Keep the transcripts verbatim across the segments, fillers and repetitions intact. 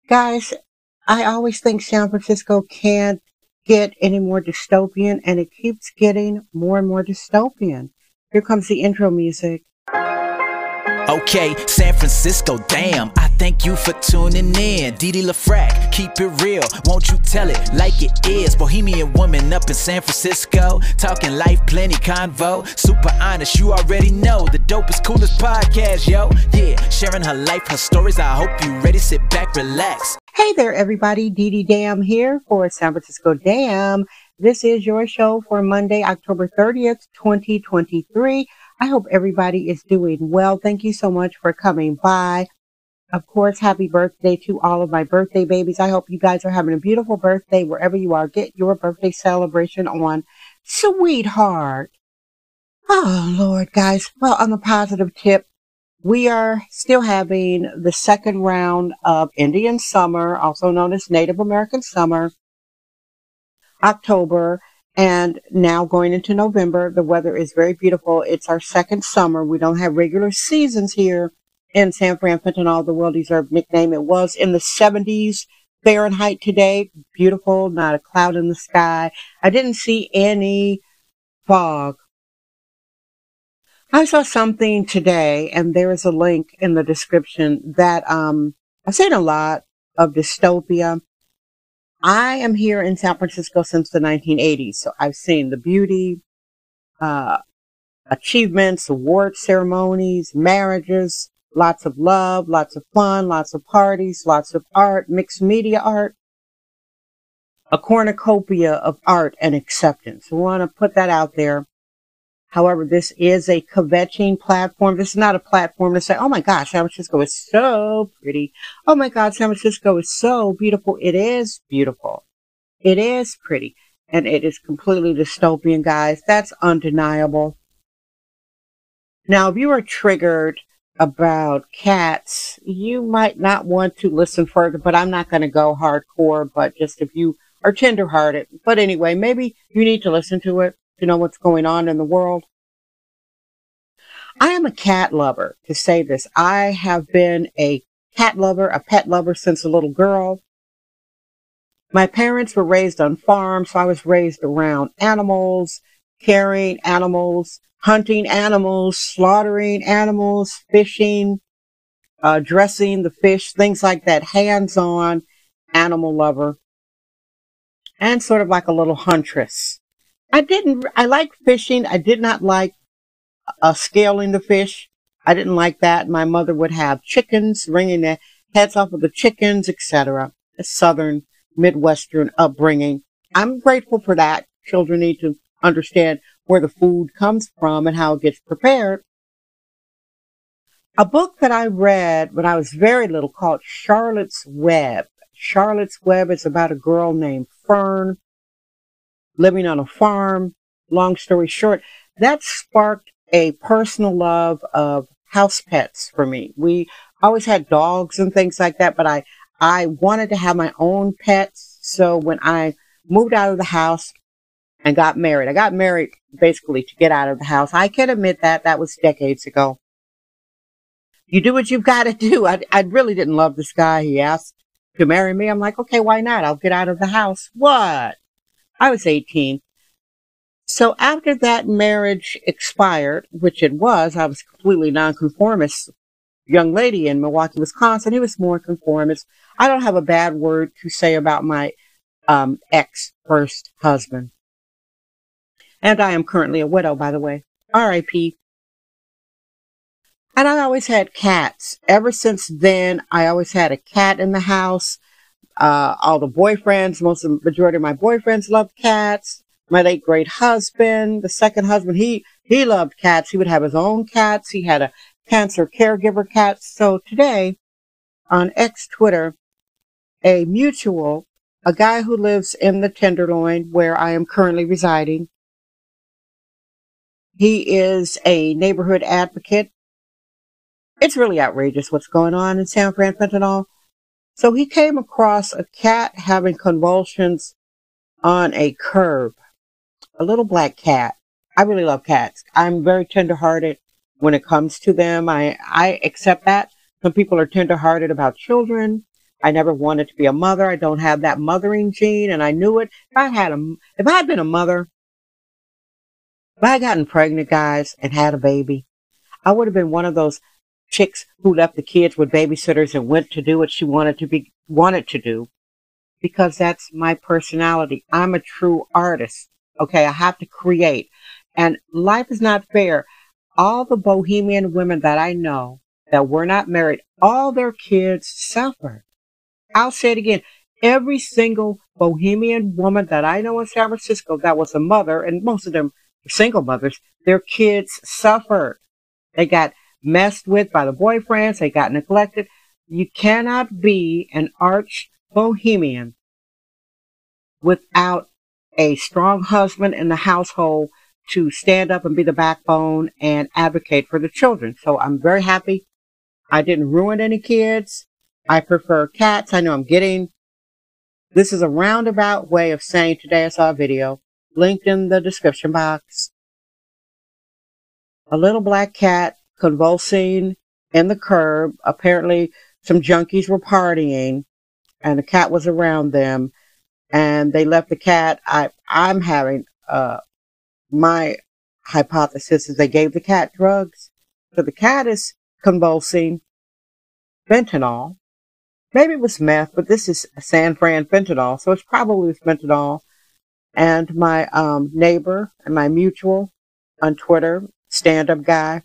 Guys, I always think San Francisco can't get any more dystopian, and it keeps getting more and more dystopian. Here comes the intro music. Okay, San Francisco, damn, I thank you for tuning in. Didi LaFrac, keep it real, won't you tell it like it is? Bohemian woman up in San Francisco, talking life, plenty convo. Super honest, you already know, the dopest, coolest podcast, yo. Yeah, sharing her life, her stories, I hope you ready, sit back, relax. Hey there, everybody, Didi Dam here for San Francisco Dam. This is your show for Monday, October thirtieth, twenty twenty-three. I hope everybody is doing well. Thank you so much for coming by. Of course, happy birthday to all of my birthday babies. I hope you guys are having a beautiful birthday wherever you are. Get your birthday celebration on, sweetheart. Oh, Lord, guys. Well, on the positive tip, we are still having the second round of Indian Summer, also known as Native American Summer, October. And now going into November, the weather is very beautiful. It's our second summer. We don't have regular seasons here in San Fran, Fentanyl, the well-deserved nickname. It was in the seventies Fahrenheit today. Beautiful, not a cloud in the sky. I didn't see any fog. I saw something today, and there is a link in the description that um, I've seen a lot of dystopia. I am here in San Francisco since the nineteen eighties, so I've seen the beauty, uh, achievements, award ceremonies, marriages, lots of love, lots of fun, lots of parties, lots of art, mixed media art, a cornucopia of art and acceptance. We want to put that out there. However, this is a kvetching platform. This is not a platform to say, oh my gosh, San Francisco is so pretty. Oh my God, San Francisco is so beautiful. It is beautiful. It is pretty. And it is completely dystopian, guys. That's undeniable. Now, if you are triggered about cats, you might not want to listen further, but I'm not going to go hardcore, but just if you are tenderhearted. But anyway, maybe you need to listen to it to know what's going on in the world. I am a cat lover, to say this. I have been a cat lover, a pet lover since a little girl. My parents were raised on farms, so I was raised around animals, carrying animals, hunting animals, slaughtering animals, fishing, uh, dressing the fish, things like that. Hands-on animal lover. And sort of like a little huntress. I didn't, I like fishing. I did not like uh, scaling the fish. I didn't like that. My mother would have chickens, wringing the heads off of the chickens, et cetera. A southern, Midwestern upbringing. I'm grateful for that. Children need to understand where the food comes from and how it gets prepared. A book that I read when I was very little called Charlotte's Web. Charlotte's Web is about a girl named Fern living on a farm. Long story short, that sparked a personal love of house pets for me. We always had dogs and things like that, but I, I wanted to have my own pets. So when I moved out of the house and got married, I got married basically to get out of the house. I can admit that that was decades ago. You do what you've got to do. I, I really didn't love this guy. He asked to marry me. I'm like, okay, why not? I'll get out of the house. What? I was eighteen. So after that marriage expired, which it was, I was completely nonconformist young lady in Milwaukee, Wisconsin. He was more conformist. I don't have a bad word to say about my um, ex-first husband. And I am currently a widow, by the way. R I P And I always had cats. Ever since then, I always had a cat in the house. Uh, all the boyfriends, most of the majority of my boyfriends loved cats. My late great husband, the second husband, he, he loved cats. He would have his own cats. He had a cancer caregiver cat. So today on X Twitter, a mutual, a guy who lives in the Tenderloin where I am currently residing. He is a neighborhood advocate. It's really outrageous what's going on in San Fran, Fentanyl. So he came across a cat having convulsions on a curb. A little black cat. I really love cats. I'm very tenderhearted when it comes to them. I, I accept that. Some people are tenderhearted about children. I never wanted to be a mother. I don't have that mothering gene, and I knew it. If I had a, if I had been a mother, if I had gotten pregnant, guys, and had a baby, I would have been one of those chicks who left the kids with babysitters and went to do what she wanted to be wanted to do, because that's my personality. I'm a true artist. Okay, I have to create, and life is not fair. All the bohemian women that I know that were not married, all their kids suffered. I'll say it again. Every single bohemian woman that I know in San Francisco that was a mother, and most of them were single mothers, their kids suffered. They got messed with by the boyfriends. They got neglected. You cannot be an arch bohemian without a strong husband in the household to stand up and be the backbone and advocate for the children. So I'm very happy I didn't ruin any kids. I prefer cats. I know I'm getting, this is a roundabout way of saying today I saw a video linked in the description box. A little black cat convulsing in the curb. Apparently some junkies were partying and the cat was around them and they left the cat. I, I'm having, uh, my hypothesis is they gave the cat drugs. So the cat is convulsing, fentanyl. Maybe it was meth, but this is San Fran fentanyl, so it's probably fentanyl. And my um, neighbor and my mutual on Twitter, stand-up guy,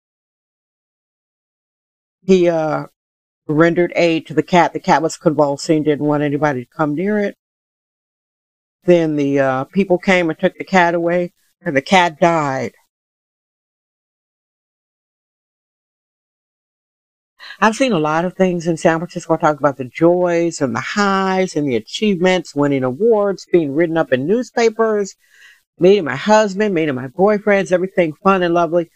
he uh, rendered aid to the cat. The cat was convulsing, didn't want anybody to come near it. Then the uh, people came and took the cat away, and the cat died. I've seen a lot of things in San Francisco. I talk about the joys and the highs and the achievements, winning awards, being written up in newspapers, meeting my husband, meeting my boyfriends, everything fun and lovely.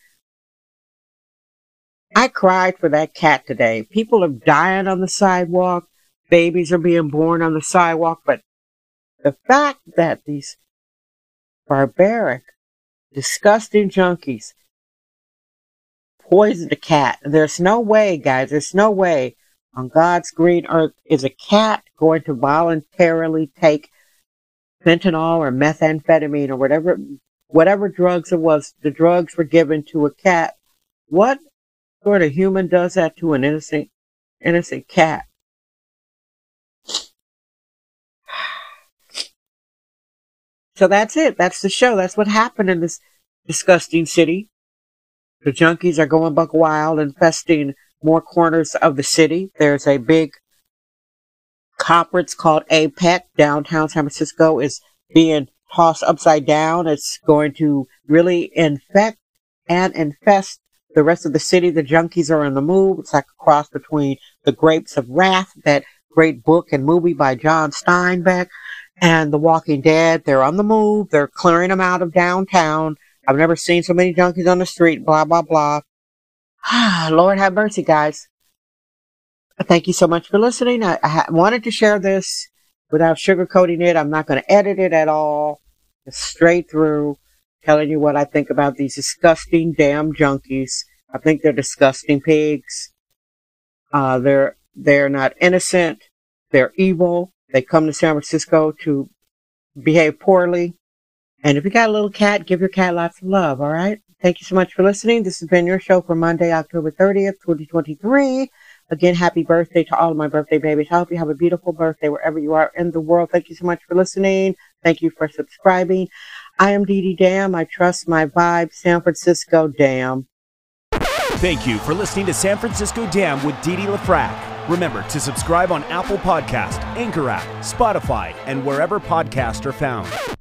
I cried for that cat today. People are dying on the sidewalk. Babies are being born on the sidewalk. But the fact that these barbaric, disgusting junkies poisoned a cat. There's no way, guys, there's no way on God's green earth is a cat going to voluntarily take fentanyl or methamphetamine or whatever, whatever drugs it was. The drugs were given to a cat. What sort of human does that to an innocent, innocent cat? So that's it. That's the show. That's what happened in this disgusting city. The junkies are going buck wild, infesting more corners of the city. There's a big conference called APEC. Downtown San Francisco is being tossed upside down. It's going to really infect and infest the rest of the city. The junkies are on the move. It's like a cross between The Grapes of Wrath, that great book and movie by John Steinbeck, and The Walking Dead. They're on the move. They're clearing them out of downtown. I've never seen so many junkies on the street, blah, blah, blah. Lord have mercy, guys. Thank you so much for listening. I, I wanted to share this without sugarcoating it. I'm not going to edit it at all. Just straight through, telling you what I think about these disgusting damn junkies. I think they're disgusting pigs. Uh, they're, they're not innocent. They're evil. They come to San Francisco to behave poorly. And if you got a little cat, give your cat lots of love, all right? Thank you so much for listening. This has been your show for Monday, October thirtieth, twenty twenty-three. Again, happy birthday to all of my birthday babies. I hope you have a beautiful birthday wherever you are in the world. Thank you so much for listening. Thank you for subscribing. I am Dee Dee Dam. I trust my vibe. San Francisco Dam. Thank you for listening to San Francisco Dam with Dee Dee LaFrac. Remember to subscribe on Apple Podcast, Anchor app, Spotify, and wherever podcasts are found.